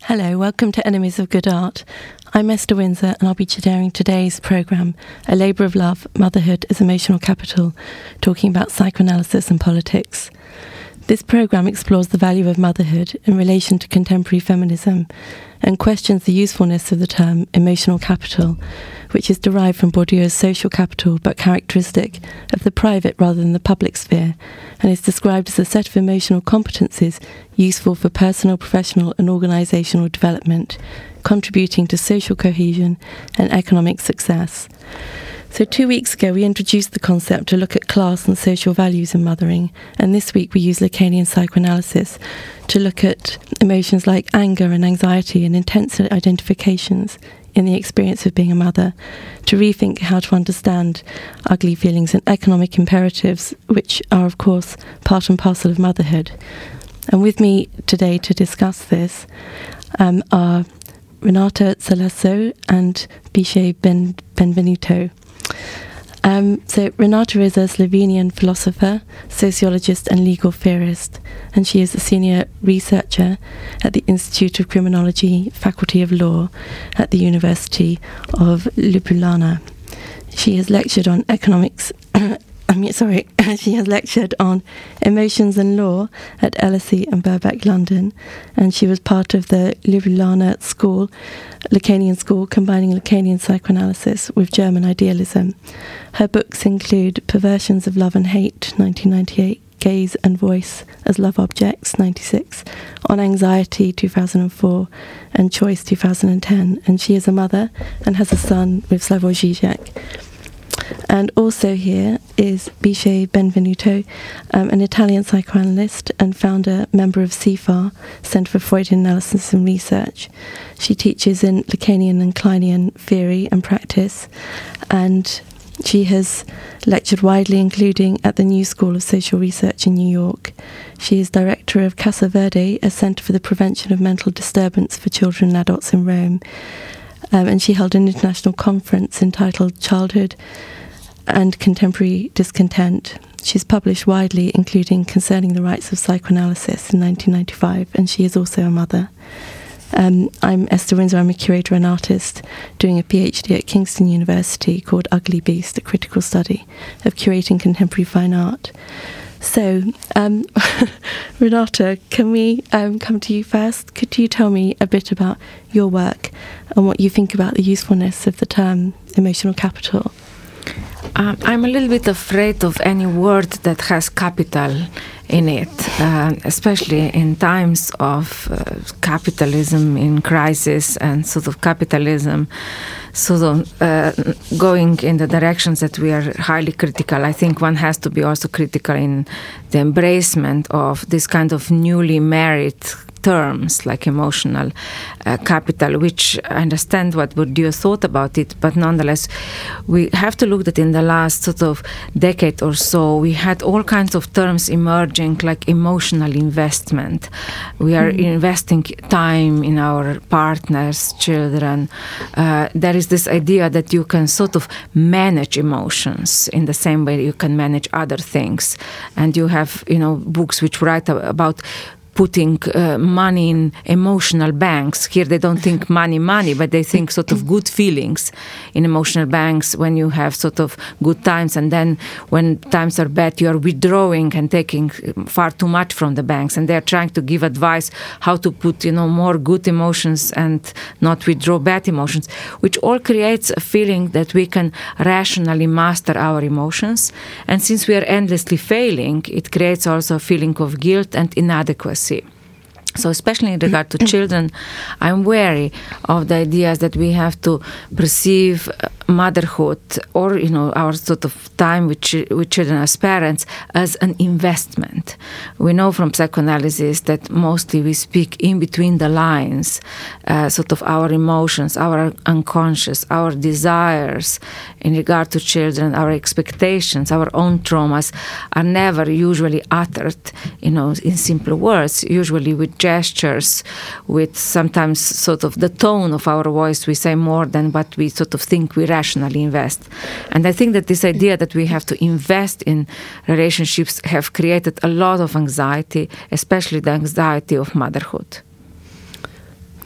Hello, welcome to Enemies of Good Art. I'm Esther Windsor and I'll be chairing today's programme, A Labour of Love, Motherhood as Emotional Capital, talking about psychoanalysis and politics. This programme explores the value of motherhood in relation to contemporary feminism and questions the usefulness of the term emotional capital, which is derived from Bourdieu's social capital but characteristic of the private rather than the public sphere, and is described as a set of emotional competencies useful for personal, professional and organisational development, contributing to social cohesion and economic success. So 2 weeks ago we introduced the concept to look at class and social values in mothering, and this week we use Lacanian psychoanalysis to look at emotions like anger and anxiety and intense identifications in the experience of being a mother, to rethink how to understand ugly feelings and economic imperatives, which are of course part and parcel of motherhood. And with me today to discuss this are Renata Zalasso and Biche Benvenuto. So Renata is a Slovenian philosopher, sociologist and legal theorist, and she is a senior researcher at the Institute of Criminology, Faculty of Law at the University of Ljubljana. She has lectured on she has lectured on emotions and law at LSE and Birkbeck, London, and she was part of the Ljubljana School, Lacanian School, combining Lacanian psychoanalysis with German idealism. Her books include Perversions of Love and Hate, 1998, Gaze and Voice as Love Objects, 96, On Anxiety, 2004, and Choice, 2010. And she is a mother and has a son with Slavoj Žižek. And also here is Biche Benvenuto, an Italian psychoanalyst and founder, member of CFAR, Centre for Freudian Analysis and Research. She teaches in Lacanian and Kleinian theory and practice, and she has lectured widely, including at the New School of Social Research in New York. She is director of Casa Verde, a centre for the prevention of mental disturbance for children and adults in Rome. And she held an international conference entitled Childhood and Contemporary Discontent. She's published widely, including Concerning the Rights of Psychoanalysis in 1995, and she is also a mother. I'm Esther Windsor. I'm a curator and artist doing a PhD at Kingston University called Ugly Beast, a critical study of curating contemporary fine art. So, Renata, can we come to you first? Could you tell me a bit about your work and what you think about the usefulness of the term emotional capital? I'm a little bit afraid of any word that has capital in it, especially in times of capitalism in crisis and sort of capitalism going in the directions that we are highly critical. I think one has to be also critical in the embracement of this kind of newly married terms like emotional capital, which I understand what Bourdieu thought about it, but nonetheless we have to look that in the last sort of decade or so we had all kinds of terms emerging like emotional investment. We are investing time in our partners, children. There is this idea that you can sort of manage emotions in the same way you can manage other things, and you have books which write about putting money in emotional banks. Here they don't think money, but they think sort of good feelings in emotional banks when you have sort of good times, and then when times are bad you are withdrawing and taking far too much from the banks, and they're trying to give advice how to put more good emotions and not withdraw bad emotions, which all creates a feeling that we can rationally master our emotions. And since we are endlessly failing, it creates also a feeling of guilt and inadequacy. So especially in regard to children, I'm wary of the ideas that we have to perceive motherhood or our sort of time with children as parents as an investment. We know from psychoanalysis that mostly we speak in between the lines, sort of our emotions, our unconscious, our desires in regard to children, our expectations, our own traumas are never usually uttered in simple words, usually with gestures, with sometimes sort of the tone of our voice. We say more than what we sort of think we rationally invest. And I think that this idea that we have to invest in relationships have created a lot of anxiety, especially the anxiety of motherhood.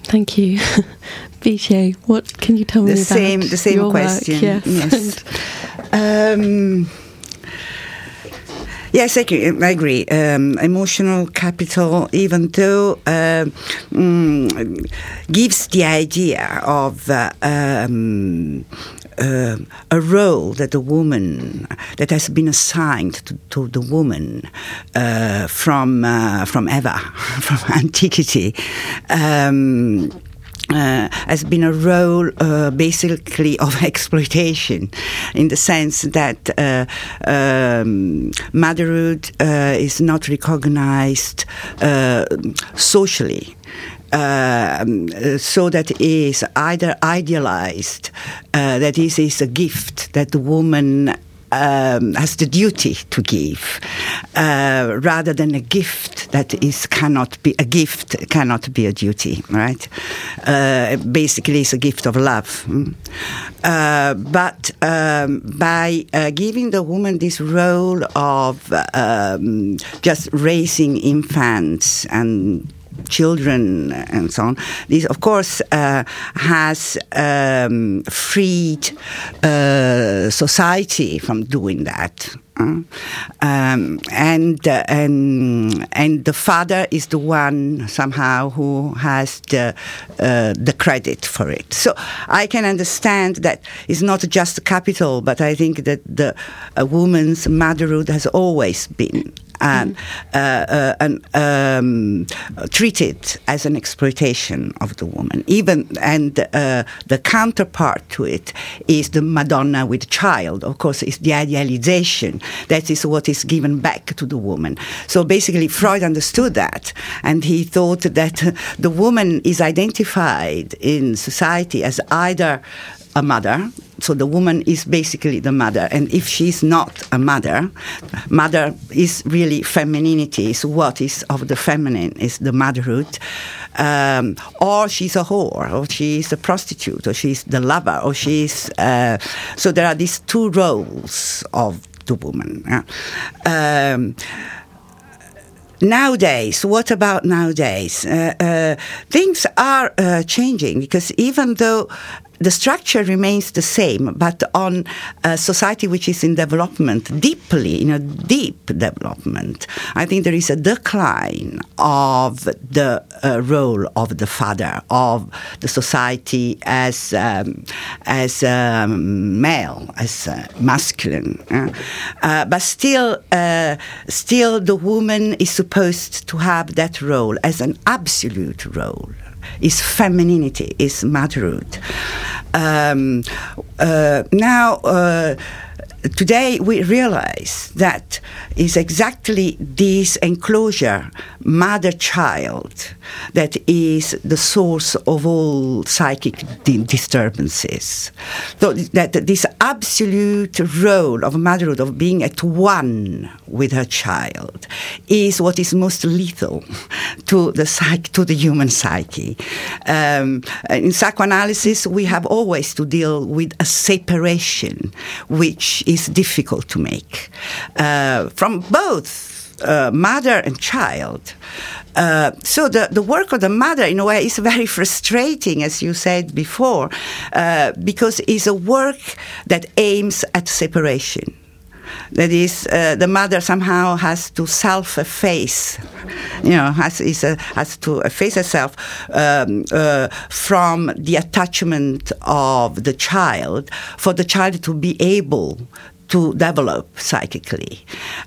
Thank you. Bijay, what can you tell me about the same your question? Work? Yes. Yes, I agree. Emotional capital, even though gives the idea of a role that a woman that has been assigned to the woman from ever, from antiquity. Has been a role basically of exploitation, in the sense that motherhood is not recognized socially. So that is either idealized, that is a gift that the woman has the duty to give, rather than a gift that cannot be a duty, right? Basically, it's a gift of love. But by giving the woman this role of just raising infants and children and so on, this of course has freed society from doing that. And the father is the one somehow who has the credit for it. So I can understand that it's not just the capital, but I think that a woman's motherhood has always been treated as an exploitation of the woman. And the counterpart to it is the Madonna with child. Of course, it's the idealization. That is what is given back to the woman. So basically, Freud understood that, and he thought that the woman is identified in society as either a mother, so the woman is basically the mother, and if she's not a mother is really femininity, is what is of the feminine, is the motherhood, or she's a whore, or she's a prostitute, or she's the lover, or she's so there are these two roles of the woman. Nowadays, what about nowadays? Things are changing, because even though the structure remains the same, but on a society which is in development, in a deep development, I think there is a decline of the role of the father, of the society as male, as masculine. But still the woman is supposed to have that role as an absolute role. Is femininity, is motherhood. Today we realize that is exactly this enclosure, mother-child, that is the source of all psychic disturbances. So that this absolute role of motherhood, of being at one with her child, is what is most lethal to the human psyche. In psychoanalysis, we have always to deal with a separation, which is difficult to make from both mother and child. So the work of the mother, in a way, is very frustrating, as you said before, because it's a work that aims at separation. That is, the mother somehow has to self-efface, has to efface herself from the attachment of the child, for the child to be able to develop psychically.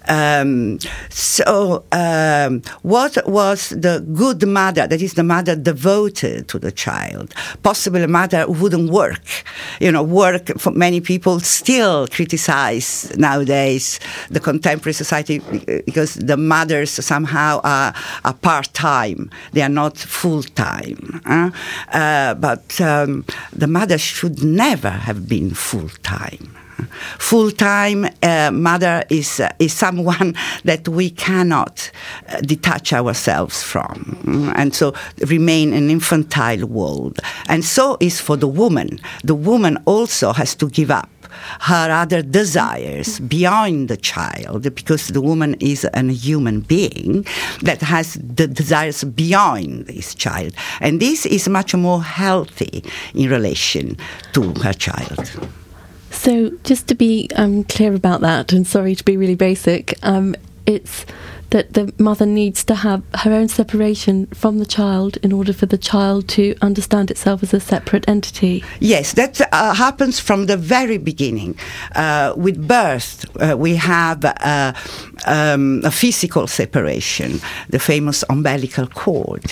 What was the good mother, that is the mother devoted to the child? Possibly a mother who wouldn't work. Work, for many people still criticize nowadays the contemporary society, because the mothers somehow are part-time. They are not full-time. But the mother should never have been full-time. Full-time mother is someone that we cannot detach ourselves from, and so remain an infantile world. And so is for the woman. The woman also has to give up her other desires beyond the child, because the woman is a human being that has the desires beyond this child. And this is much more healthy in relation to her child. So just to be clear about that, and sorry to be really basic, it's that the mother needs to have her own separation from the child in order for the child to understand itself as a separate entity. Yes, that happens from the very beginning. With birth, we have a physical separation. The famous umbilical cord,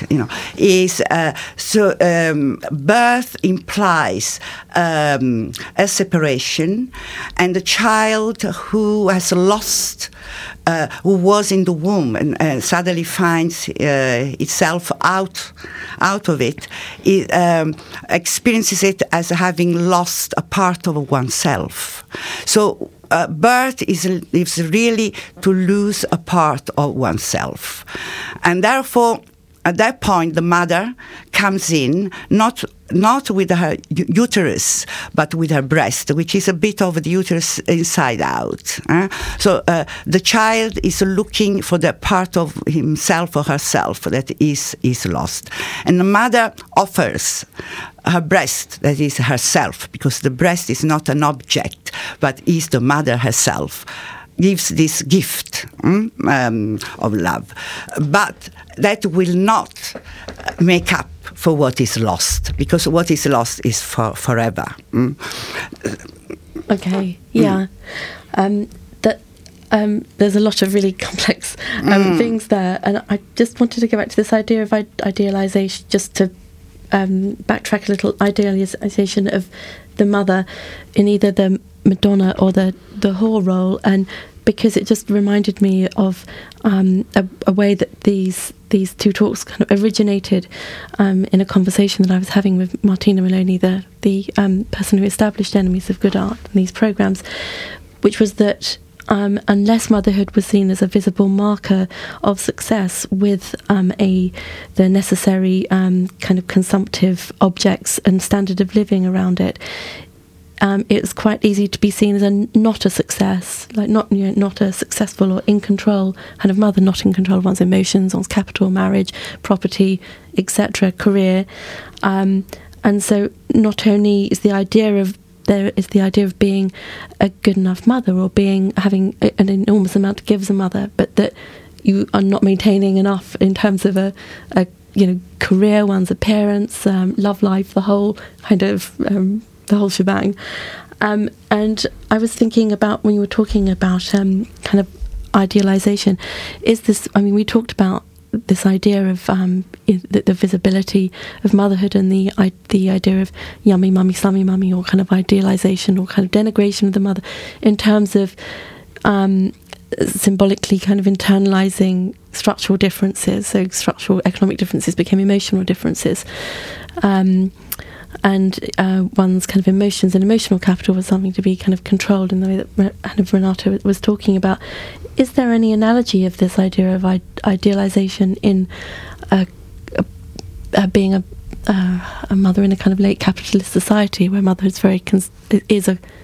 birth implies a separation, and the child who has lost, who was in the womb and suddenly finds itself out of it, experiences it as having lost a part of oneself. So birth is really to lose a part of oneself. And therefore, at that point, the mother comes in, not with her uterus, but with her breast, which is a bit of the uterus inside out. So the child is looking for the part of himself or herself that is lost. And the mother offers her breast, that is herself, because the breast is not an object, but is the mother herself, gives this gift of love. But that will not make up for what is lost, because what is lost is forever. Okay, yeah. There's a lot of really complex things there, and I just wanted to go back to this idea of idealization, just to backtrack a little. Idealization of the mother in either the Madonna or the whore role, and because it just reminded me of a way that these two talks kind of originated in a conversation that I was having with Martina Maloney, the person who established Enemies of Good Art and these programs, which was that unless motherhood was seen as a visible marker of success with the necessary kind of consumptive objects and standard of living around it, it's quite easy to be seen as not a success, like not a successful or in control kind of mother, not in control of one's emotions, one's capital, marriage, property, etc., career, and so not only is the idea of being a good enough mother or having an enormous amount to give as a mother, but that you are not maintaining enough in terms of a career, one's appearance, love life, the whole kind of the whole shebang. And I was thinking about, when you were talking about kind of idealization, we talked about this idea of the visibility of motherhood and the idea of yummy mummy, slummy mummy, or kind of idealization or kind of denigration of the mother in terms of symbolically kind of internalizing structural differences. So structural economic differences became emotional differences. And one's kind of emotions and emotional capital was something to be kind of controlled in the way that kind of Renata was talking about. Is there any analogy of this idea of idealization in being a mother in a kind of late capitalist society where motherhood is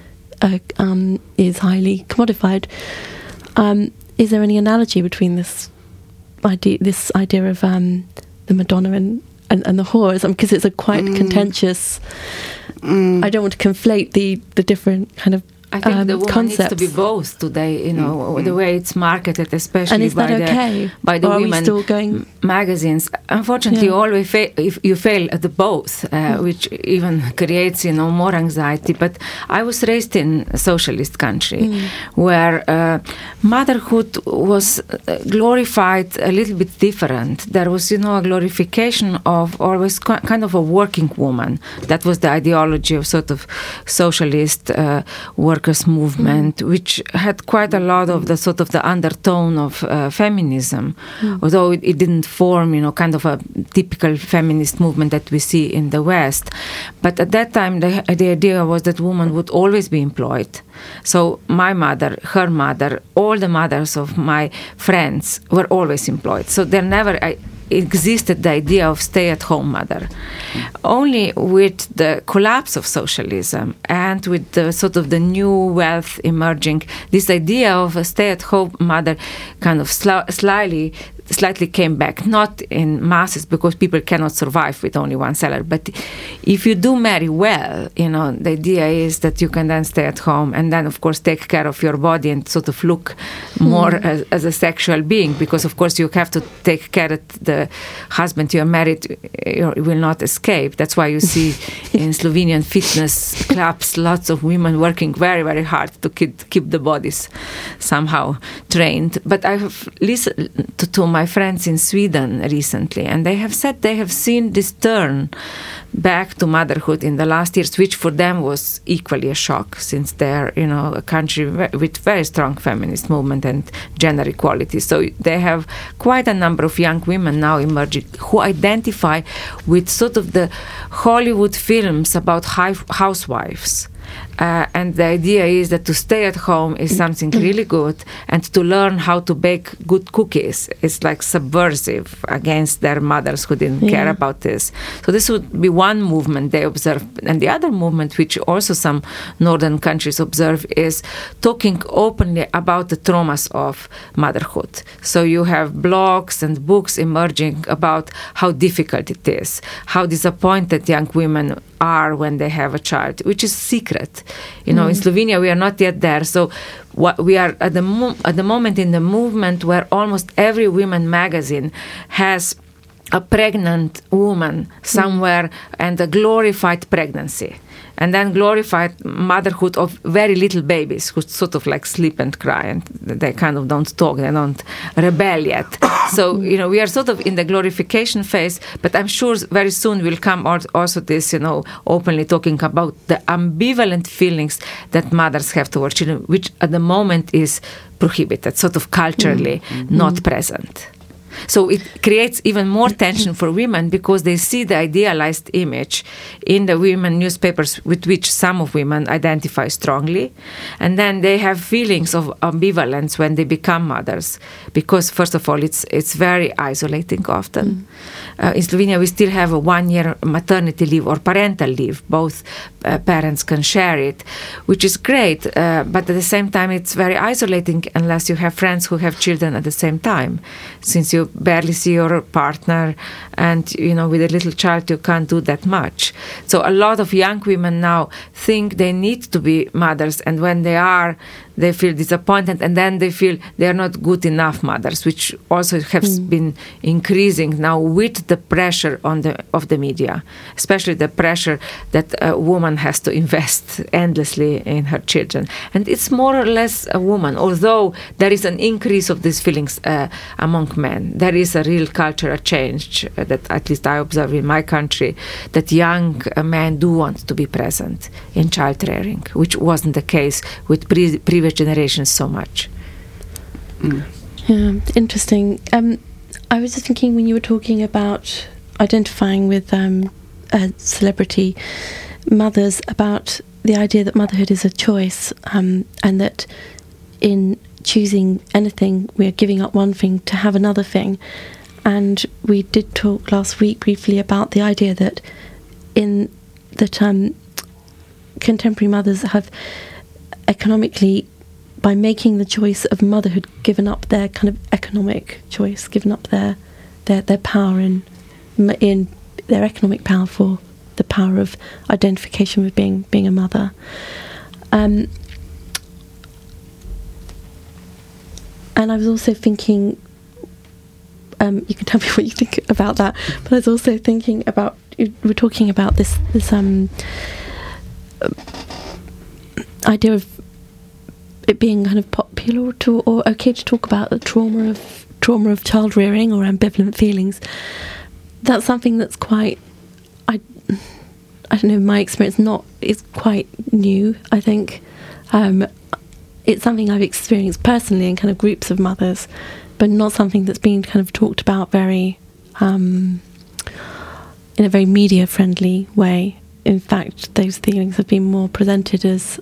highly commodified? Is there any analogy between this idea of the Madonna and the whore, because it's a quite contentious. I don't want to conflate the different kind of I think the woman concepts. needs to be both today, the way it's marketed, especially and is by that okay? by the or women are we still going? Magazines. Unfortunately, always if you fail at the both, which even creates more anxiety. But I was raised in a socialist country where motherhood was glorified a little bit different. There was a glorification of always kind of a working woman. That was the ideology of sort of socialist workers movement, which had quite a lot of the sort of the undertone of feminism, although it didn't form, kind of a typical feminist movement that we see in the West. But at that time, the idea was that women would always be employed. So my mother, her mother, all the mothers of my friends were always employed. So there never existed the idea of stay-at-home mother. Only with the collapse of socialism and with the sort of the new wealth emerging, this idea of a stay-at-home mother kind of slightly came back, not in masses because people cannot survive with only one salary, but if you do marry well, the idea is that you can then stay at home and then of course take care of your body and sort of look more as a sexual being, because of course you have to take care of the husband you're married, you will not escape. That's why you see in Slovenian fitness clubs lots of women working very, very hard to keep the bodies somehow trained. But I have listened to my friends in Sweden recently, and they have said they have seen this turn back to motherhood in the last years, which for them was equally a shock, since they're a country with very strong feminist movement and gender equality. So they have quite a number of young women now emerging who identify with sort of the Hollywood films about housewives. And the idea is that to stay at home is something really good, and to learn how to bake good cookies is like subversive against their mothers who didn't care about this. So this would be one movement they observe. And the other movement, which also some northern countries observe, is talking openly about the traumas of motherhood. So you have blogs and books emerging about how difficult it is, how disappointed young women are when they have a child, which is secret. In Slovenia, we are not yet there. So we are at the moment in the movement where almost every women magazine has a pregnant woman somewhere and a glorified pregnancy. And then glorified motherhood of very little babies who sort of like sleep and cry, and they kind of don't talk, they don't rebel yet. So, we are sort of in the glorification phase, but I'm sure very soon will come also this, openly talking about the ambivalent feelings that mothers have towards children, which at the moment is prohibited, sort of culturally not present. So it creates even more tension for women because they see the idealized image in the women newspapers with which some of women identify strongly. And then they have feelings of ambivalence when they become mothers because, first of all, it's very isolating often. In Slovenia, we still have a 1-year maternity leave or parental leave. Both parents can share it, which is great. But at the same time, it's very isolating unless you have friends who have children at the same time, since you barely see your partner, and with a little child you can't do that much. So a lot of young women now think they need to be mothers, and when they are, they feel disappointed, and then they feel they are not good enough mothers, which also has been increasing now with the pressure of the media, especially the pressure that a woman has to invest endlessly in her children. And it's more or less a woman, although there is an increase of these feelings among men. There is a real cultural change that at least I observe in my country, that young men do want to be present in child rearing, which wasn't the case with previous generations so much. Yeah, interesting. I was just thinking when you were talking about identifying with celebrity mothers, about the idea that motherhood is a choice, and that in choosing anything we are giving up one thing to have another thing. And we did talk last week briefly about the idea that contemporary mothers have economically, by making the choice of motherhood, given up their kind of economic choice, given up their power in their economic power for the power of identification with being a mother. And I was also thinking, you can tell me what you think about that, but I was also thinking about, we're talking about this idea of it being kind of popular or okay to talk about the trauma of child rearing or ambivalent feelings. That's something that's quite, I don't know, my experience is quite new, I think. It's something I've experienced personally in kind of groups of mothers, but not something that's been kind of talked about very in a very media friendly way. In fact, those feelings have been more presented as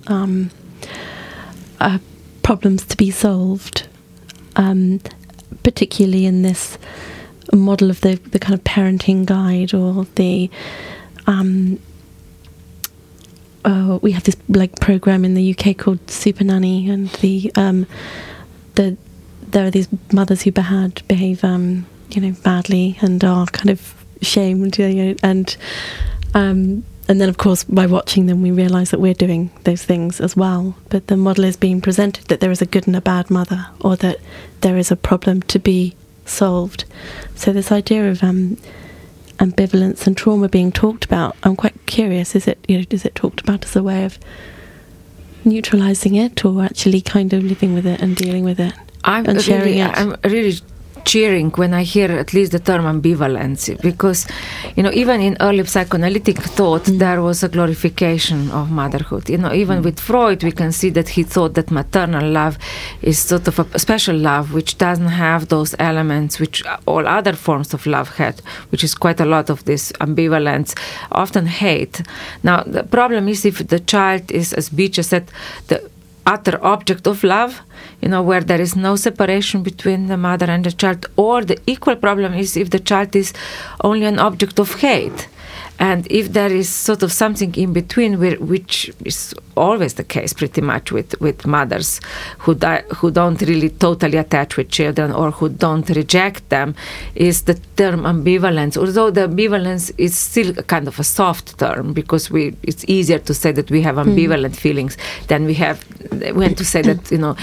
problems to be solved, particularly in this a model of the kind of parenting guide, or the we have this like program in the UK called Super Nanny, and there are these mothers who behave badly and are kind of shamed, and then of course by watching them we realise that we're doing those things as well. But the model is being presented that there is a good and a bad mother, or that there is a problem to be solved. So this idea of ambivalence and trauma being talked about, I'm quite curious, is it talked about as a way of neutralising it, or actually kind of living with it and dealing with it and sharing it? I'm really cheering when I hear at least the term ambivalence, because even in early psychoanalytic thought there was a glorification of motherhood. Even with Freud we can see that he thought that maternal love is sort of a special love which doesn't have those elements which all other forms of love had, which is quite a lot of this ambivalence, often hate. Now the problem is if the child is, as Beecher said, the utter object of love, where there is no separation between the mother and the child, or the equal problem is if the child is only an object of hate. And if there is sort of something in between, which is always the case pretty much with mothers who don't really totally attach with children, or who don't reject them, is the term ambivalence. Although the ambivalence is still kind of a soft term, because it's easier to say that we have ambivalent feelings than we want to say that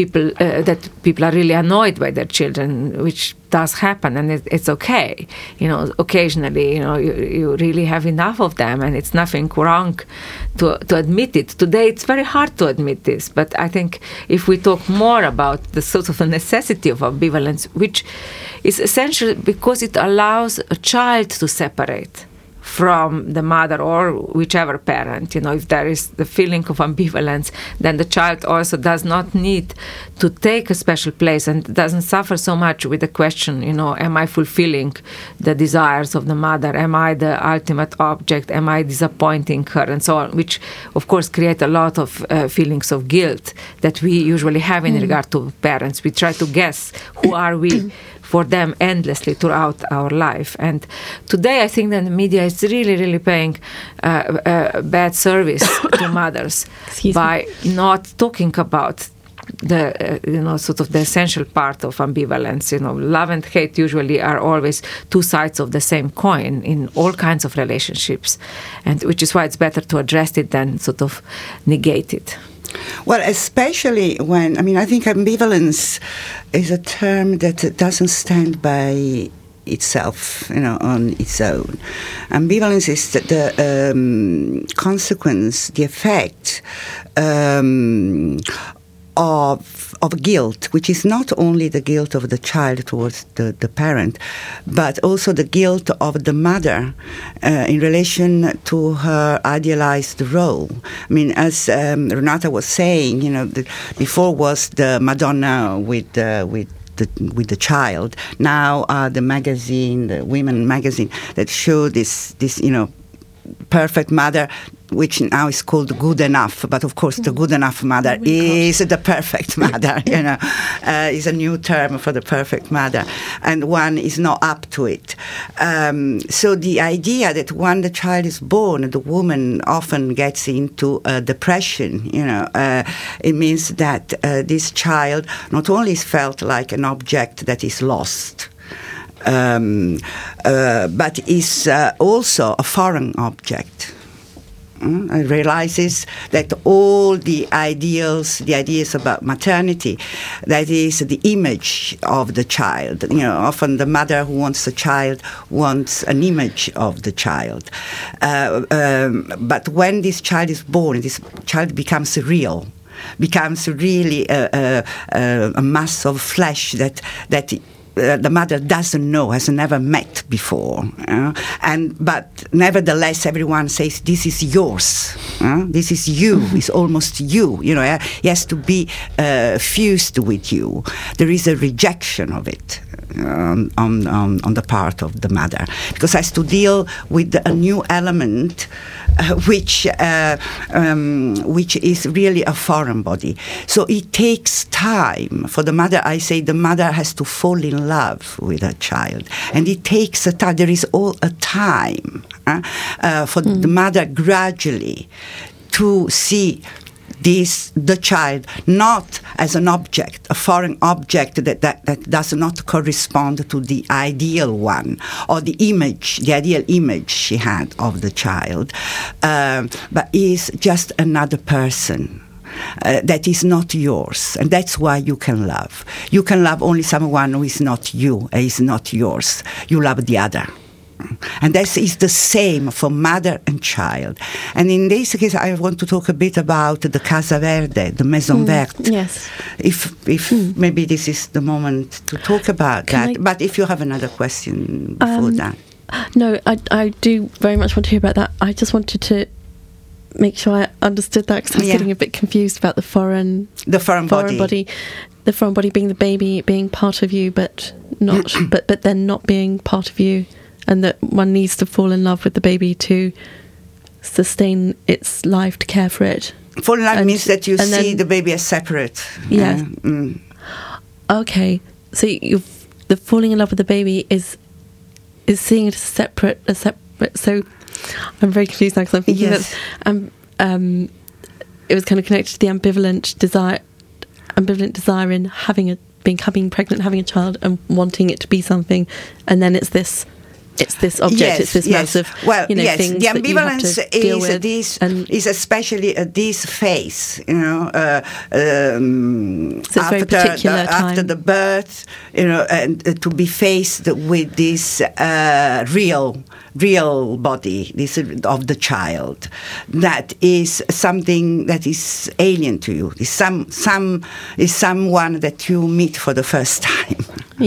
people are really annoyed by their children, which does happen, and it's okay. Occasionally, you really have enough of them, and it's nothing wrong to admit it. Today, it's very hard to admit this, but I think if we talk more about the sort of a necessity of ambivalence, which is essential because it allows a child to separate from the mother or whichever parent. If there is the feeling of ambivalence, then the child also does not need to take a special place and doesn't suffer so much with the question, am I fulfilling the desires of the mother? Am I the ultimate object? Am I disappointing her? And so on, which of course create a lot of feelings of guilt that we usually have in regard to parents. We try to guess who are we for them endlessly throughout our life. And today I think that the media is really, really paying bad service to mothers by not talking about the sort of the essential part of ambivalence. Love and hate usually are always two sides of the same coin in all kinds of relationships, and which is why it's better to address it than sort of negate it. Well, especially when, I think ambivalence is a term that doesn't stand by itself, on its own. Ambivalence is the consequence, the effect of guilt, which is not only the guilt of the child towards the parent, but also the guilt of the mother in relation to her idealized role. As Renata was saying, before was the Madonna with the child. Now the magazine, the women magazine, that show this perfect mother, which now is called good enough, but of course the good enough mother is the perfect mother, is a new term for the perfect mother, and one is not up to it. So the idea that when the child is born, the woman often gets into depression, it means that this child not only is felt like an object that is lost, but is also a foreign object. It realizes that all the ideas about maternity, that is the image of the child. Often the mother who wants a child wants an image of the child. But when this child is born, this child becomes real. Becomes really a mass of flesh that the mother doesn't know, has never met before, but nevertheless everyone says this is yours, this is you, it's almost you, he has to be fused with you. There is a rejection of it on the part of the mother, because has to deal with a new element which is really a foreign body. So it takes time for the mother. I say the mother has to fall in love with her child, and it takes a time. There is all a time for the mother gradually to see the child not as an object, a foreign object that does not correspond to the ideal one or the ideal image she had of the child, but is just another person. That is not yours, and that's why you can love. You can love only someone who is not you, is not yours. You love the other. And that is the same for mother and child. And in this case, I want to talk a bit about the Casa Verde, the Maison Verte. Yes. If maybe this is the moment to talk about that. But if you have another question before that. No, I do very much want to hear about that. I just wanted to make sure I understood that, because I was getting a bit confused about the foreign body. The foreign body being the baby, being part of you, but not, but then not being part of you. And that one needs to fall in love with the baby to sustain its life, to care for it. Fall in love means that you see the baby as separate. Yeah. Okay. So the falling in love with the baby is seeing it as separate. So I'm very confused now, because I'm thinking that it was kind of connected to the ambivalent desire in becoming pregnant, having a child, and wanting it to be something, and then it's this object, it's this massive, thing the ambivalence that you have to deal with. is especially this phase, so it's very particular time after the birth, and to be faced with this real body, this of the child, that is something that is alien to you. Is someone that you meet for the first time.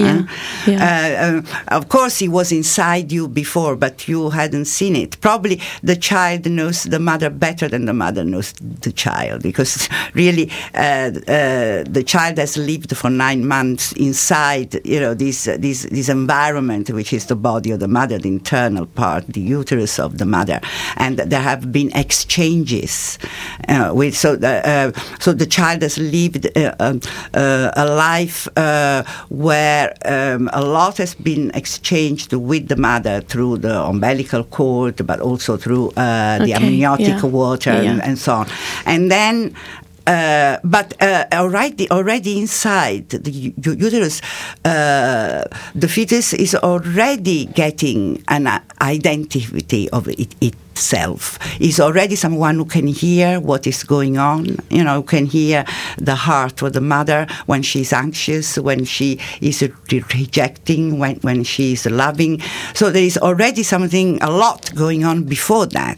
Of course, he was inside you before, but you hadn't seen it. Probably the child knows the mother better than the mother knows the child, because really the child has lived for 9 months inside, this environment, which is the body of the mother, the internal part, the uterus of the mother, and there have been exchanges so the child has lived a life where a lot has been exchanged with the mother through the umbilical cord, but also through the amniotic water and so on. And then but already inside the uterus, the fetus is already getting an identity of itself. Is already someone who can hear what is going on, who can hear the heart of the mother when she's anxious, when she is rejecting, when she is loving. So there is already a lot going on before that,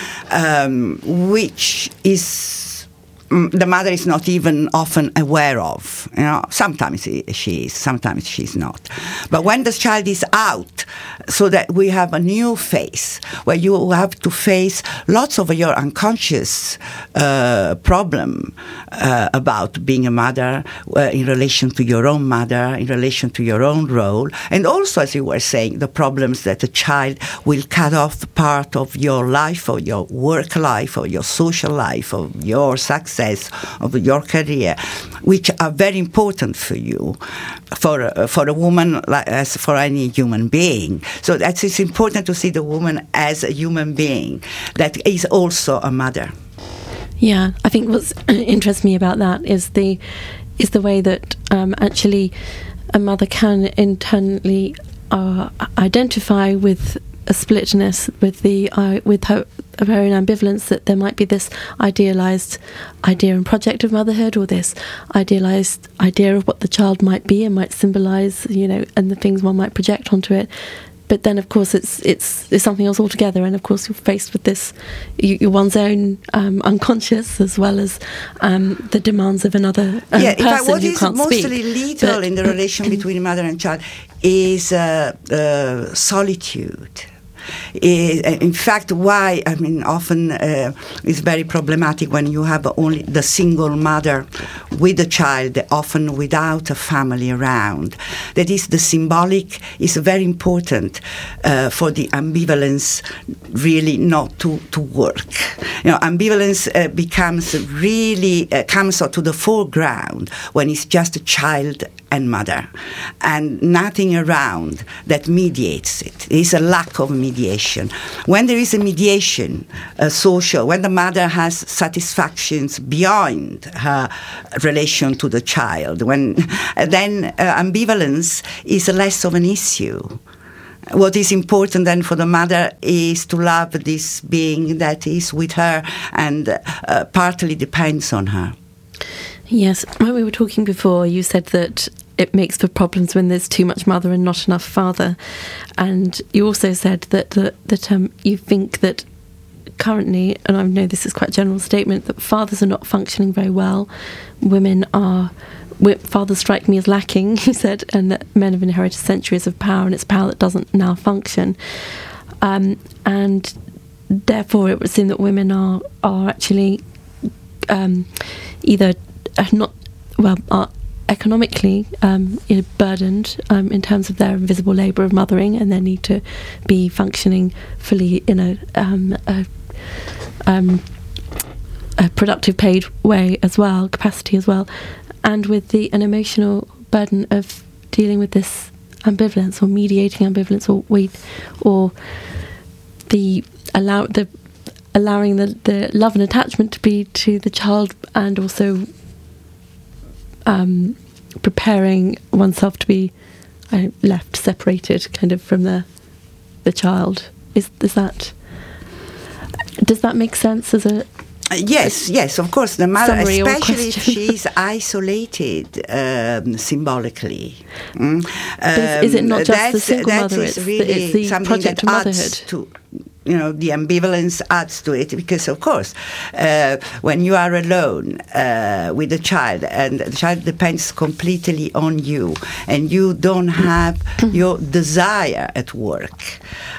which is the mother is not even often aware of. Sometimes she is, sometimes she's not. But when the child is out, so that we have a new phase where you have to face lots of your unconscious problem about being a mother in relation to your own mother, in relation to your own role, and also, as you were saying, the problems that a child will cut off part of your life, or your work life, or your social life, or your success, of your career, which are very important for you, for a woman, as for any human being. So it's important to see the woman as a human being that is also a mother. Yeah, I think what interests me about that is the way that actually a mother can internally identify with a splitness, with her own ambivalence, that there might be this idealised idea and project of motherhood, or this idealised idea of what the child might be and might symbolise, and the things one might project onto it. But then, of course, it's something else altogether, and of course you're faced with this, one's own unconscious, as well as the demands of another person what who is can't mostly speak. lethal in the relation between mother and child is solitude. In fact, why, I mean, often it's very problematic when you have only the single mother with a child, often without a family around. That is, the symbolic is very important for the ambivalence really not to work. Ambivalence becomes really, comes to the foreground when it's just a child and mother, and nothing around that mediates it. There is a lack of mediation. When there is a mediation, social, when the mother has satisfactions beyond her relation to the child, then ambivalence is less of an issue. What is important then for the mother is to love this being that is with her and partly depends on her. Yes, when we were talking before, you said that it makes for problems when there's too much mother and not enough father. And you also said that you think that currently, and I know this is quite a general statement, that fathers are not functioning very well. Fathers strike me as lacking, he said, and that men have inherited centuries of power, and it's power that doesn't now function. And therefore it would seem that women are actually either are economically burdened in terms of their invisible labour of mothering, and they need to be functioning fully in a productive paid way as well, capacity as well, and with an emotional burden of dealing with this ambivalence or mediating ambivalence, or allowing the love and attachment to be to the child, and also preparing oneself to be left separated kind of from the child. Does that make sense as a Yes, of course. The mother, especially if she's isolated symbolically. Is it not just the single mother? It's really the project of motherhood. To, the ambivalence adds to it, because, of course, when you are alone with a child, and the child depends completely on you, and you don't have your desire at work,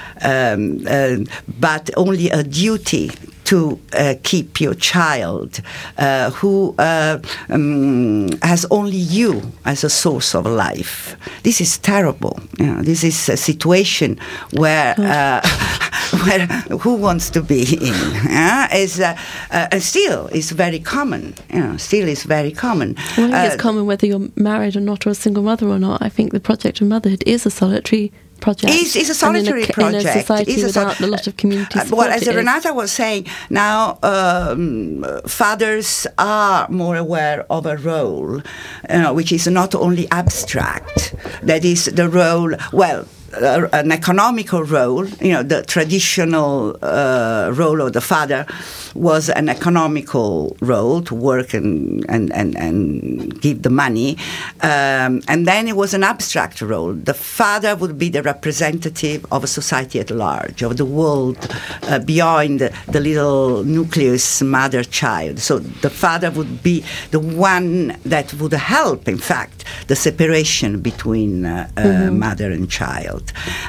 but only a duty to keep your child, who has only you as a source of life. This is terrible. This is a situation where who wants to be in? Still is very common. Still is very common. Well, I think it's common whether you're married or not, or a single mother or not. I think the project of motherhood is a solitary project. It's a solitary project. In a society without a lot of community support. Well, as Renata was saying, now fathers are more aware of a role, which is not only abstract. That is the role, an economical role. The traditional role of the father was an economical role, to work and give the money, and then it was an abstract role. The father would be the representative of a society at large, of the world beyond the little nucleus mother-child. So the father would be the one that would help, in fact, the separation between mother and child.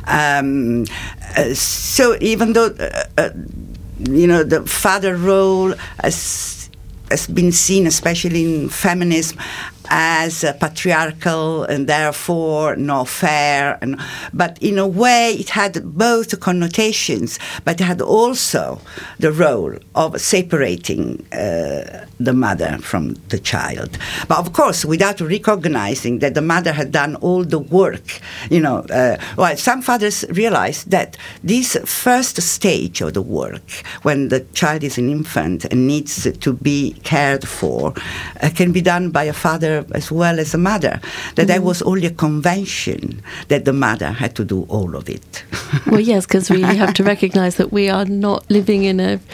So even though the father role has been seen, especially in feminism, as patriarchal and therefore not fair, but in a way it had both connotations, but it had also the role of separating the mother from the child. But of course, without recognizing that the mother had done all the work, some fathers realize that this first stage of the work, when the child is an infant and needs to be cared for, can be done by a father as well as a mother. That there was only a convention that the mother had to do all of it. Well, yes, because we have to recognise that we are not living in a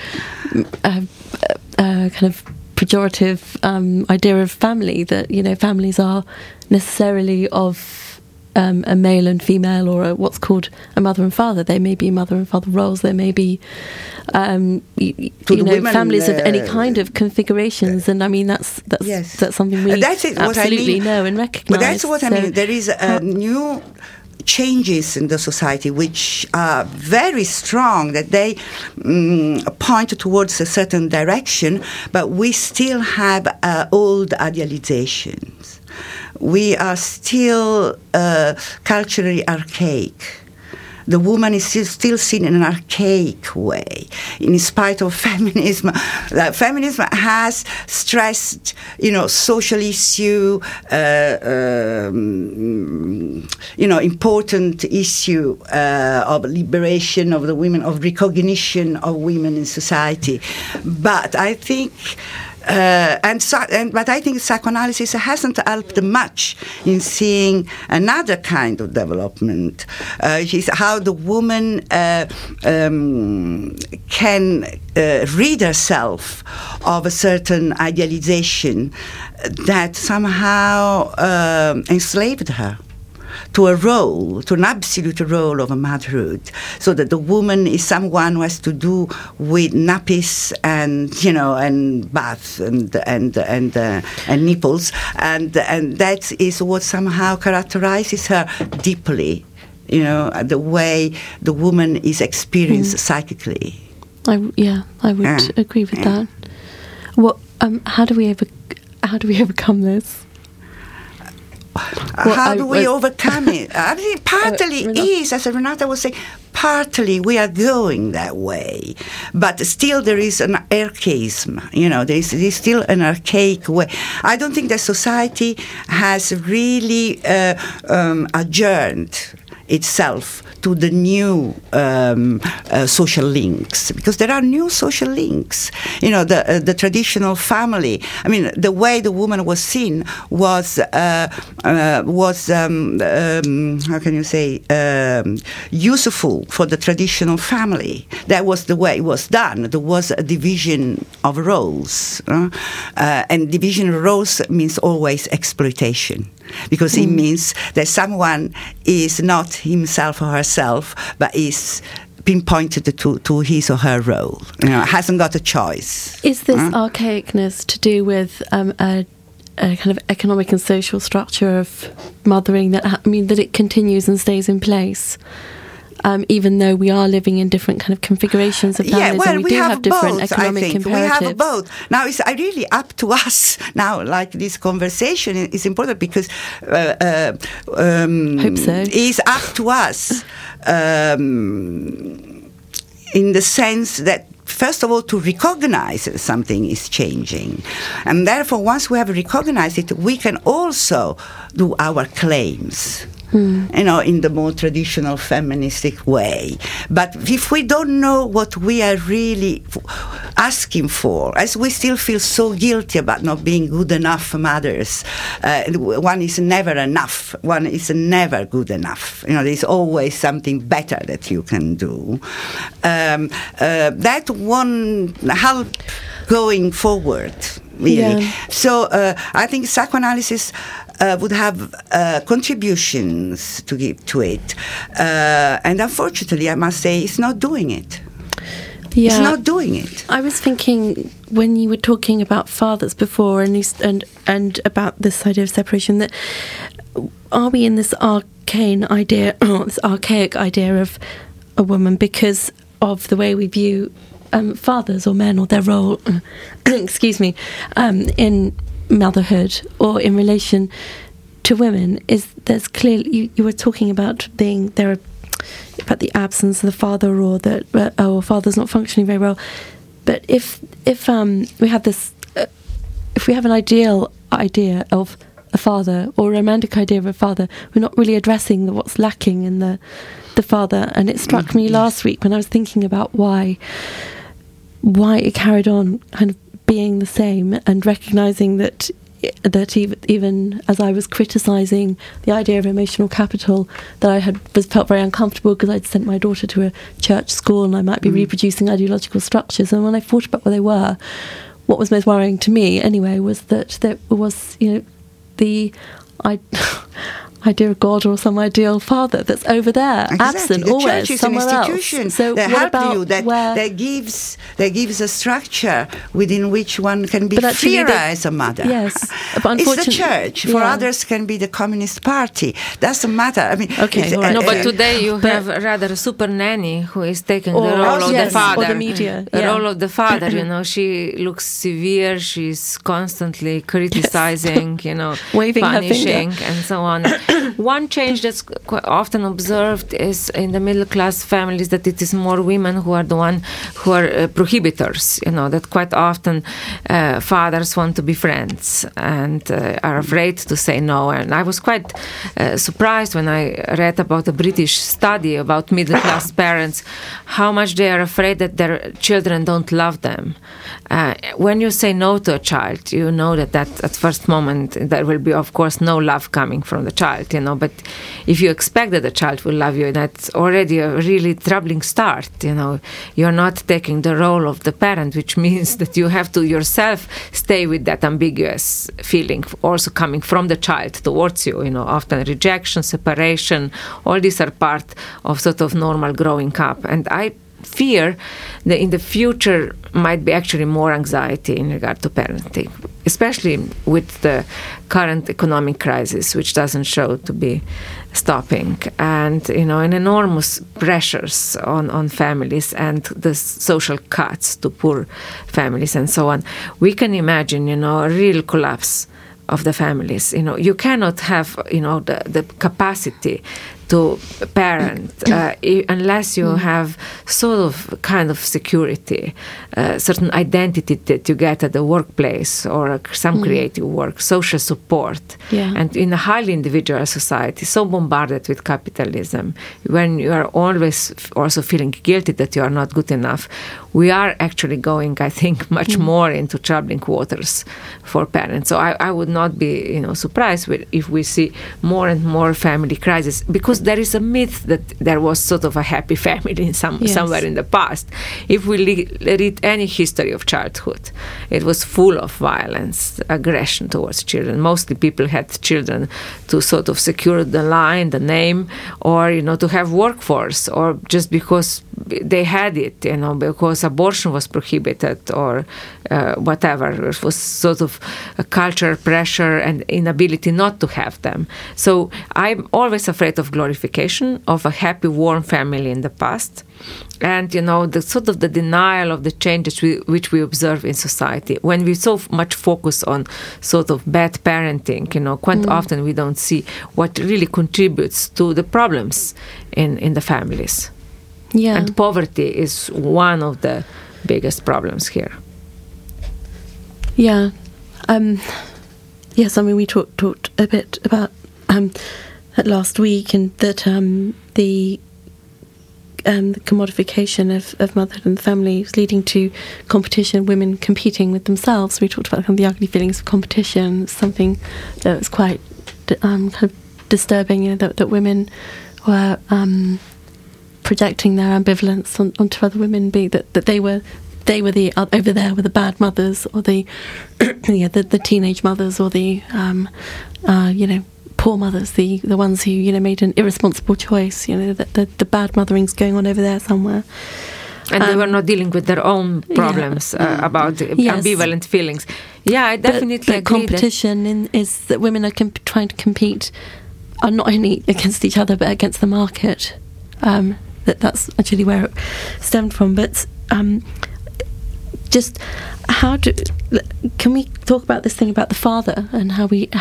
kind of pejorative idea of family, that families are necessarily of a male and female, or what's called a mother and father. They may be mother and father roles. There may be families of any kind of configurations, and I mean that's something we absolutely know and recognise. But that's what I mean. There is a new changes in the society which are very strong, that they point towards a certain direction, but we still have old idealizations. We are still culturally archaic. The woman is still seen in an archaic way, in spite of feminism. Feminism has stressed, social issue, important issue of liberation of the women, of recognition of women in society. But I think. But I think psychoanalysis hasn't helped much in seeing another kind of development, which is how the woman can rid herself of a certain idealization that somehow enslaved her to a role, to an absolute role of a motherhood, so that the woman is someone who has to do with nappies and bath and nipples, and that is what somehow characterizes her deeply, the way the woman is experienced psychically. I would agree with that. What? How do we overcome this? How do we overcome it? I mean, partly is, as Renata was saying, partly we are going that way, but still there is an archaism. There is still an archaic way. I don't think that society has really adjourned itself to the new social links, because there are new social links. The traditional family. I mean, the way the woman was seen was how can you say, useful for the traditional family. That was the way it was done. There was a division of roles, and division of roles means always exploitation. Because it means that someone is not himself or herself, but is pinpointed to his or her role. Hasn't got a choice. Is this archaicness to do with a kind of economic and social structure of mothering that it continues and stays in place? Even though we are living in different kind of configurations of families, and we do have different both, economic imperatives. We have both. Now, it's really up to us. Now, like this conversation is important because hope so. It's up to us in the sense that, first of all, to recognize that something is changing. And therefore, once we have recognized it, we can also do our claims. In the more traditional feministic way. But if we don't know what we are really asking for, as we still feel so guilty about not being good enough mothers, one is never enough. One is never good enough. There's always something better that you can do. That won't help going forward, really. Yeah. So I think psychoanalysis would have contributions to give to it. And unfortunately, I must say, it's not doing it. Yeah. It's not doing it. I was thinking, when you were talking about fathers before and about this idea of separation, that are we in this arcane idea, this archaic idea of a woman because of the way we view fathers or men or their role, excuse me, in motherhood or in relation to women? There's clearly, you were talking about about the absence of the father, or that father's not functioning very well. But if we have this, if we have an ideal idea of a father or a romantic idea of a father, we're not really addressing what's lacking in the father. And it struck me last week when I was thinking about why it carried on kind of being the same, and recognising that even as I was criticising the idea of emotional capital, that I felt very uncomfortable because I'd sent my daughter to a church school and I might be reproducing ideological structures. And when I thought about what they were, what was most worrying to me anyway was that there was, idea of God or some ideal father that's over there, absent, the always, church is somewhere an institution else. So that what helps about you, that gives a structure within which one can be freer as a mother. Yes, but it's the church. For others, can be the Communist Party. Doesn't matter. I mean, okay, right. No, but today you have rather a super nanny who is taking the role of the father. Or the media. The role of the father. She looks severe. She's constantly criticizing. Waving punishing her finger. and so on. One change that's quite often observed is in the middle class families that it is more women who are the one who are prohibitors. That quite often fathers want to be friends and are afraid to say no. And I was quite surprised when I read about a British study about middle class parents, how much they are afraid that their children don't love them. When you say no to a child, you know that at first moment there will be, of course, no love coming from the child, but if you expect that the child will love you, that's already a really troubling start. You're not taking the role of the parent, which means that you have to yourself stay with that ambiguous feeling also coming from the child towards you. Often rejection, separation, all these are part of sort of normal growing up. And I fear that in the future might be actually more anxiety in regard to parenting, especially with the current economic crisis, which doesn't show to be stopping, and and enormous pressures on families and the social cuts to poor families and so on. We can imagine a real collapse of the families. You cannot have the capacity to parent unless you have sort of kind of security, certain identity that you get at the workplace or some creative work, social support. Yeah. And in a highly individual society, so bombarded with capitalism, when you are always also feeling guilty that you are not good enough, we are actually going, I think, much more into troubling waters for parents. So I would not be surprised if we see more and more family crises, because there is a myth that there was sort of a happy family somewhere in the past. If we read any history of childhood, it was full of violence, aggression towards children. Mostly people had children to sort of secure the line, the name, or to have workforce, or just because they had it, because abortion was prohibited or whatever. It was sort of a cultural pressure and inability not to have them. So I'm always afraid of glorification of a happy, warm family in the past, and the sort of the denial of the changes which we observe in society. When we so much focus on sort of bad parenting, quite often we don't see what really contributes to the problems in the families. Yeah. And poverty is one of the biggest problems here. Yeah. Yes, we talked a bit about last week, and that the commodification of motherhood and the family is leading to competition, women competing with themselves. We talked about the ugly feelings of competition, something that was quite kind of disturbing, that women were projecting their ambivalence onto other women, be that they were the over there were the bad mothers, or the the teenage mothers, or the poor mothers, the ones who made an irresponsible choice. The bad mothering's going on over there somewhere, and they were not dealing with their own problems about ambivalent feelings. Yeah, I definitely agree. Competition is that women are trying to compete, not only against each other but against the market. That's actually where it stemmed from. But just can we talk about this thing about the father and how we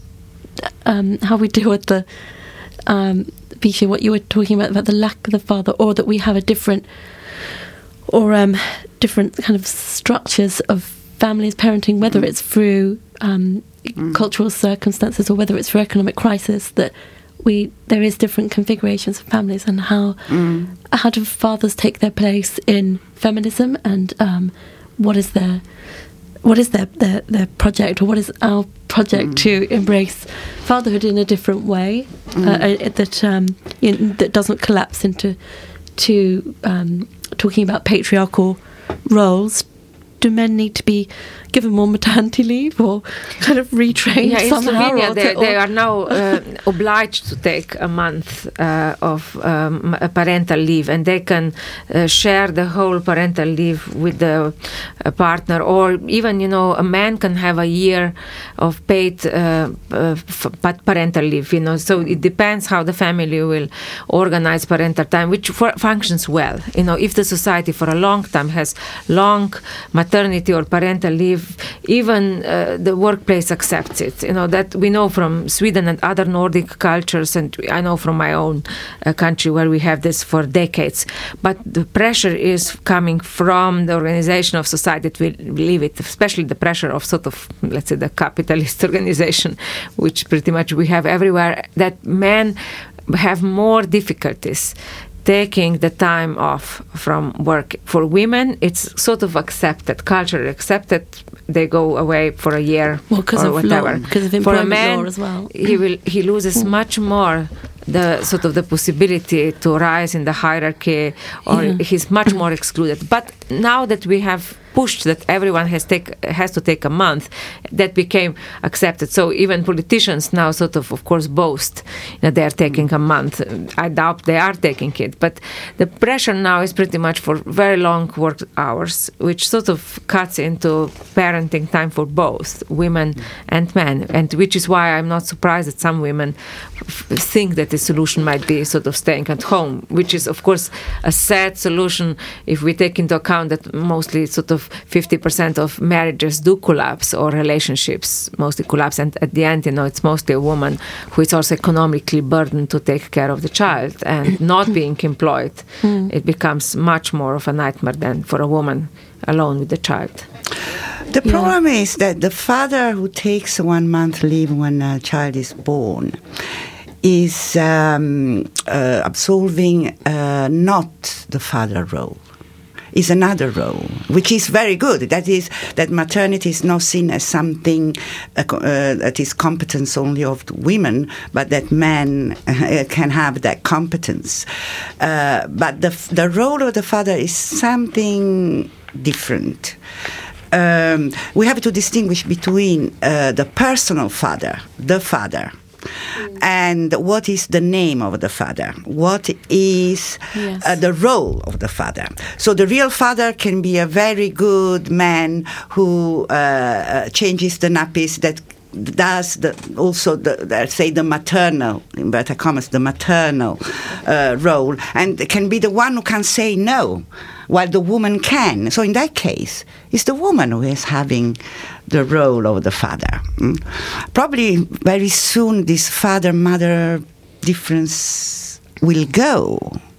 deal with the Visha, what you were talking about the lack of the father, or that we have a different kind of structures of families parenting, whether it's through cultural circumstances or whether it's through economic crisis, that there is different configurations of families, and how do fathers take their place in feminism, and what is their project, or what is our project to embrace fatherhood in a different way that doesn't collapse into talking about patriarchal roles, do men need to be given more maternity leave or kind of retrained somehow? In Slovenia, they are now obliged to take a month of parental leave, and they can share the whole parental leave with the partner, or even, a man can have a year of paid parental leave, so it depends how the family will organize parental time, which functions well. If the society for a long time has long maternity or parental leave, even the workplace accepts it. That we know from Sweden and other Nordic cultures, and I know from my own country where we have this for decades. But the pressure is coming from the organization of society that will leave it, especially the pressure of sort of, let's say, the capitalist organization, which pretty much we have everywhere, that men have more difficulties taking the time off from work. For women, it's sort of accepted, culturally accepted. They go away for a year or whatever. Because of employment law as well. He loses much more the possibility to rise in the hierarchy, or he's much more excluded. But now that we have pushed that everyone has to take a month, that became accepted. So even politicians now of course boast that they are taking a month. I doubt they are taking it, but the pressure now is pretty much for very long work hours, which sort of cuts into parenting time for both women and men, and which is why I'm not surprised that some women think that the solution might be sort of staying at home, which is of course a sad solution if we take into account that mostly 50% of marriages do collapse, or relationships mostly collapse, and at the end, it's mostly a woman who is also economically burdened to take care of the child, and not being employed, it becomes much more of a nightmare than for a woman alone with the child. The problem is that the father who takes 1 month leave when a child is born is absolving not the father role. Is another role, which is very good. That is, that maternity is not seen as something that is competence only of women, but that men can have that competence. But the role of the father is something different. We have to distinguish between the personal father, the father, and what is the name of the father? What is the role of the father? So the real father can be a very good man who changes the nappies, that does the maternal, in inverted commas, the maternal role, and can be the one who can say no, while the woman can. So in that case, it's the woman who is having the role of the father. Probably very soon this father-mother difference will go.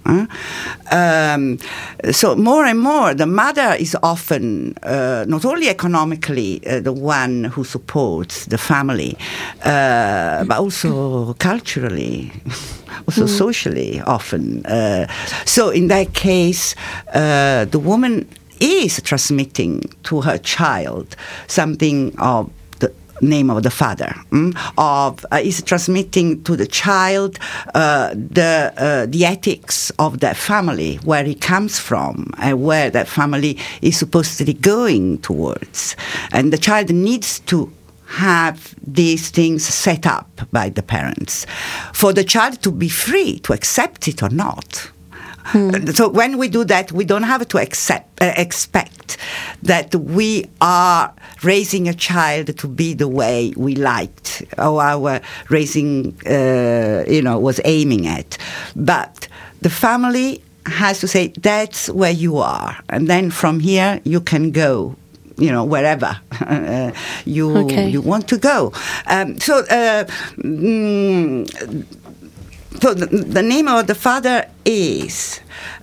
So more and more, the mother is often not only economically the one who supports the family, but also culturally, also socially often. So in that case, the woman is transmitting to her child something of the name of the father, is transmitting to the child the ethics of that family, where he comes from and where that family is supposedly going towards. And the child needs to have these things set up by the parents for the child to be free to accept it or not. So when we do that, we don't have to expect that we are raising a child to be the way we liked, or our raising, was aiming at. But the family has to say, that's where you are. And then from here, you can go, wherever you want to go. So the name of the father is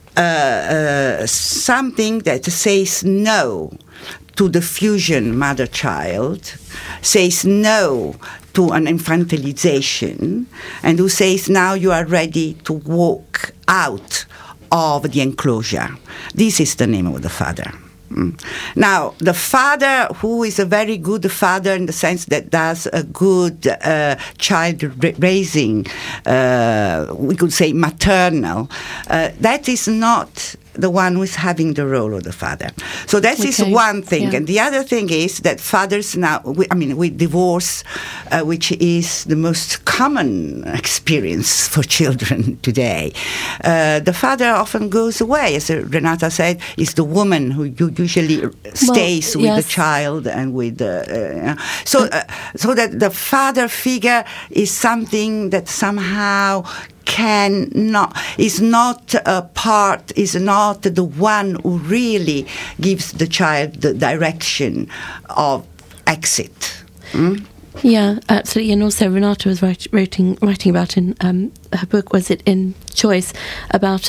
something that says no to the fusion mother-child, says no to an infantilization, and who says now you are ready to walk out of the enclosure. This is the name of the father. Now, the father, who is a very good father in the sense that does a good child raising, we could say maternal, that is not the one who is having the role of the father. So that is one thing. And the other thing is that fathers now, with divorce, which is the most common experience for children today, the father often goes away. As Renata said, it's the woman who usually stays with the child and with so that the father figure is something that somehow is not the one who really gives the child the direction of exit. Yeah, absolutely. And also Renata was writing about in her book, was it in Choice, about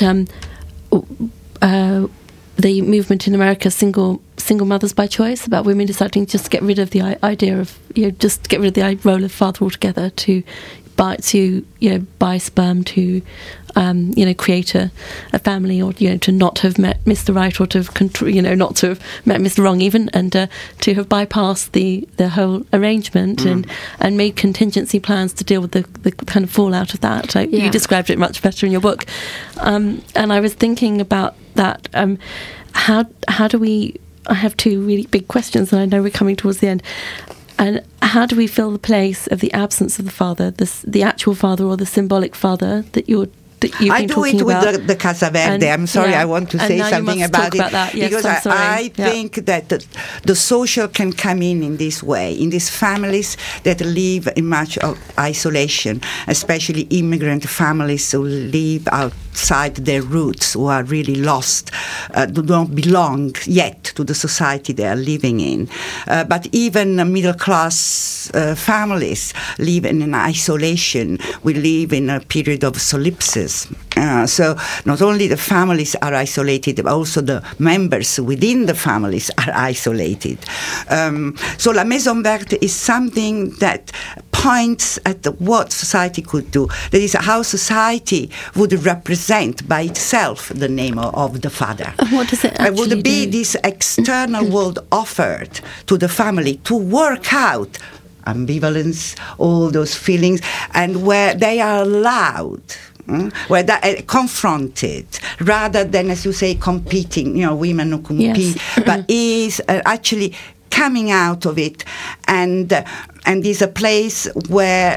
the movement in America, single mothers by choice, about women deciding just to get rid of the idea of, just get rid of the role of father altogether, to buy sperm, to create a family, or to not have met Mr. Right, or to have not to have met Mr. Wrong even, and to have bypassed the whole arrangement and made contingency plans to deal with the kind of fallout of that. You described it much better in your book, and I was thinking about that. How do we? I have two really big questions, and I know we're coming towards the end. And how do we fill the place of the absence of the father, the actual father or the symbolic father that you've been talking about? I do it with the Casa Verde. I'm sorry, I want to say something about it. Yes, because I think that the social can come in this way, in these families that live in much of isolation, especially immigrant families who live outside their roots, who are really lost, who don't belong yet to the society they are living in. But even middle-class families live in an isolation. We live in a period of solipsis. So not only the families are isolated, but also the members within the families are isolated. So La Maison Verte is something that points at what society could do. That is how society would represent by itself the name of the father. What does it actually would be this external world offered to the family to work out ambivalence, all those feelings, and where they are allowed, where they're confronted, rather than, as you say, competing, women who compete, but is actually coming out of it, and is a place where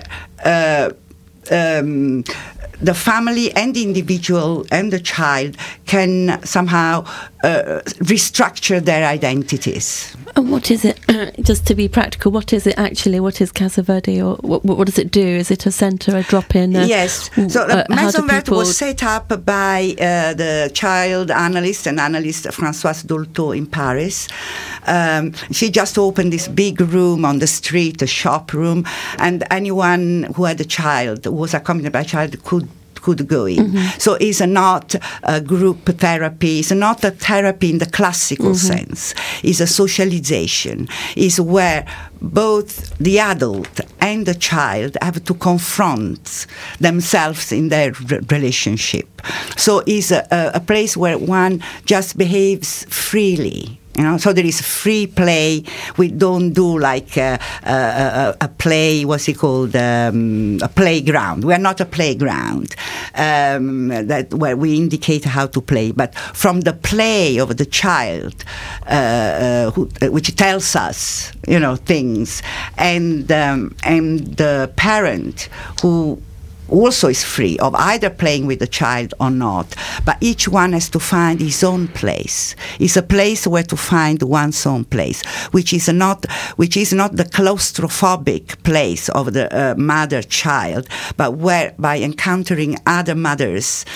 the family and the individual and the child can somehow restructure their identities. And what is it, just to be practical, what is it actually? What is Casa Verde, or what does it do? Is it a centre, a drop-in? Yes. So Maison Verte was set up by the child analyst Françoise Dolto in Paris. She just opened this big room on the street, a shop room, and anyone who had a child, who was accompanied by a child, could go in. So it's not a group therapy, it's not a therapy in the classical sense. It's a socialization. It's where both the adult and the child have to confront themselves in their relationship. So it's a place where one just behaves freely. So there is free play. We don't do like a play, what's it called, a playground. We are not a playground where we indicate how to play, but from the play of the child, which tells us, things, and the parent who also is free of either playing with the child or not, but each one has to find his own place. It's a place where to find one's own place, which is not the claustrophobic place of the mother-child, but where, by encountering other mothers,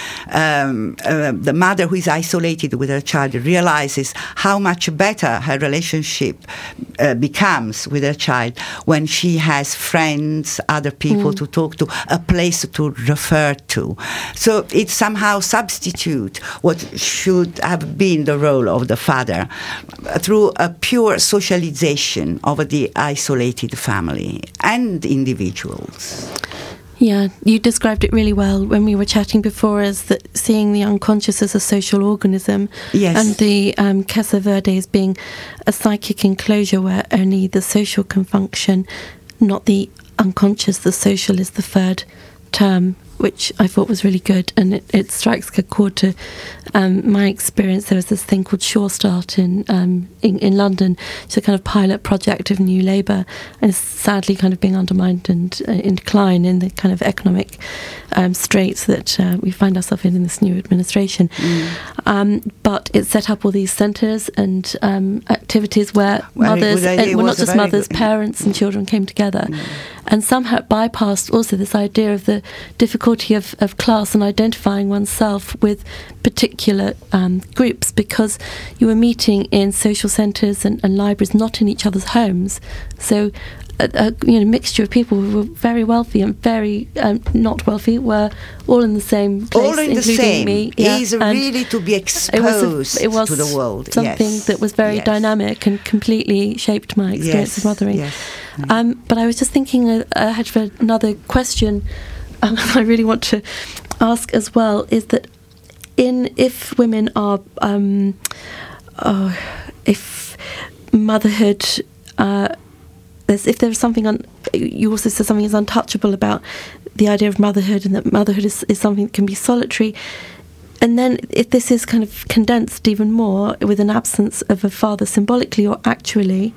the mother who is isolated with her child realizes how much better her relationship becomes with her child when she has friends, other people to talk to, a place to refer to. So it somehow substitutes what should have been the role of the father through a pure socialization of the isolated family and individuals. Yeah, you described it really well when we were chatting before, as that seeing the unconscious as a social organism, and the Casa Verde as being a psychic enclosure where only the social can function, not the unconscious. The social is the third term which I thought was really good, and it strikes a chord to my experience. There was this thing called Sure Start in London. It's a kind of pilot project of New Labour, and it's sadly kind of being undermined and in decline in the kind of economic straits that we find ourselves in this new administration. But it set up all these centres and activities where mothers, not just mothers, parents and children came together, and somehow it bypassed also this idea of the difficulty of class and identifying oneself with particular groups, because you were meeting in social centres and libraries, not in each other's homes. So a mixture of people who were very wealthy and very not wealthy were all in the same place, all in including the same. me. Is really to be exposed it was to the world. Something that was very dynamic and completely shaped my experience of mothering. But I was just thinking ahead for another question I really want to ask as well, is that if women are if motherhood if there's something you also said something is untouchable about the idea of motherhood, and that motherhood is something that can be solitary, and then if this is kind of condensed even more with an absence of a father symbolically or actually,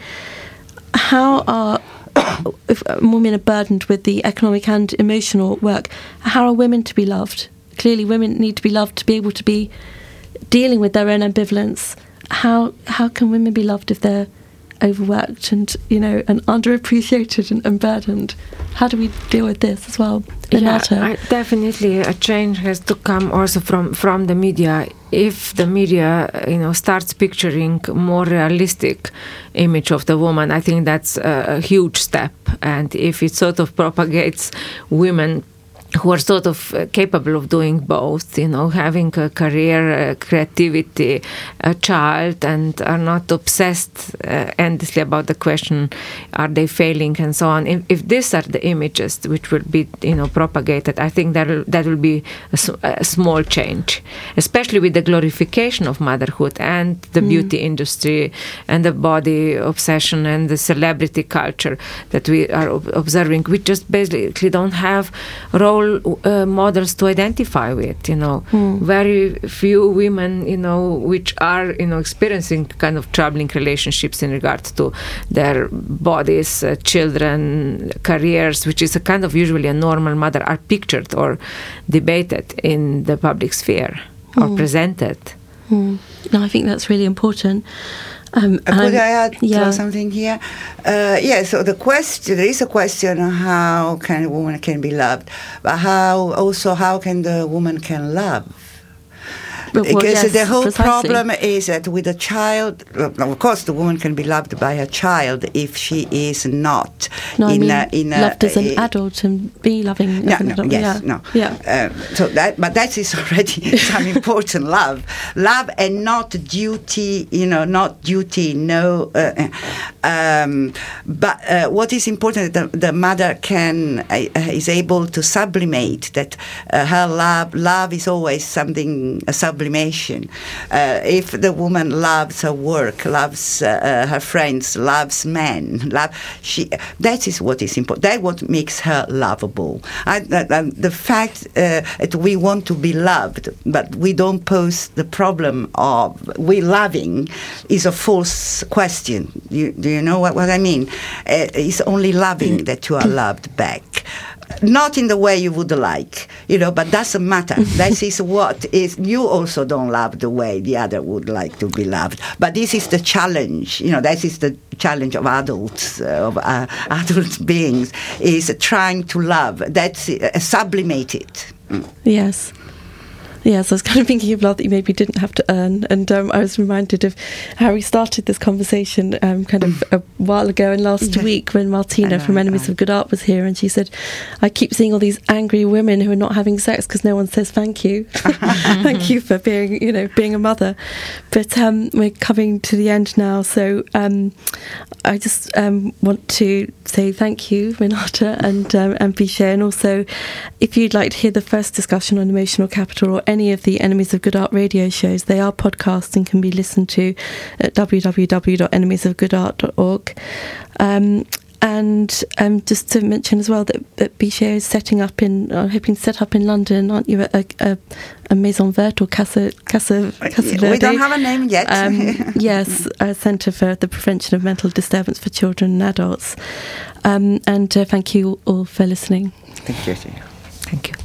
if women are burdened with the economic and emotional work, how are women to be loved? Clearly women need to be loved to be able to be dealing with their own ambivalence. How can women be loved if they're overworked and and underappreciated and burdened? How do we deal with this as well? Renata? Definitely a change has to come also from the media. If the media starts picturing more realistic image of the woman, I think that's a huge step. And if it sort of propagates women who are sort of capable of doing both, having a career, creativity, a child, and are not obsessed endlessly about the question, are they failing, and so on. If these are the images which will be, propagated, I think that will be a small change, especially with the glorification of motherhood and the beauty industry and the body obsession and the celebrity culture that we are observing. We just basically don't have role models to identify with, very few women, which are, experiencing kind of troubling relationships in regard to their bodies, children, careers, which is a kind of usually a normal mother, are pictured or debated in the public sphere or presented. No, I think that's really important. Could I add something here? So there is a question on how can a woman can be loved, but how can the woman can love? Because the whole problem is that with a child, of course, the woman can be loved by her child if she is not loved as an adult and be loving. So that is already some important love and not duty. Not duty. No. But what is important, the mother is able to sublimate that her love is always something a sublimation. If the woman loves her work, loves her friends, loves men, that is what is important. That's what makes her lovable. The fact that we want to be loved, but we don't pose the problem of we loving is a false question. Do you know what I mean? It's only loving that you are loved back. Not in the way you would like, but doesn't matter. That is what is. You also don't love the way the other would like to be loved. But this is the challenge. That is the challenge of adults, of adult beings, is trying to love. That's sublimated. Yes. Yes, I was kind of thinking of love that you maybe didn't have to earn, and I was reminded of how we started this conversation kind of a while ago, and last week when Martina from Enemies of Good Art was here, and she said, I keep seeing all these angry women who are not having sex because no one says thank you. Thank you for being a mother. But we're coming to the end now, so I just want to say thank you, Renata and Bishay, and also if you'd like to hear the first discussion on emotional capital or any of the Enemies of Good Art radio shows, they are podcasts and can be listened to at www.enemiesofgoodart.org. And just to mention as well that Bichet is hoping to set up in London, aren't you, a Maison Verte or Casa Verde? We don't have a name yet. Yes, a centre for the prevention of mental disturbance for children and adults. And thank you all for listening. Thank you. Thank you.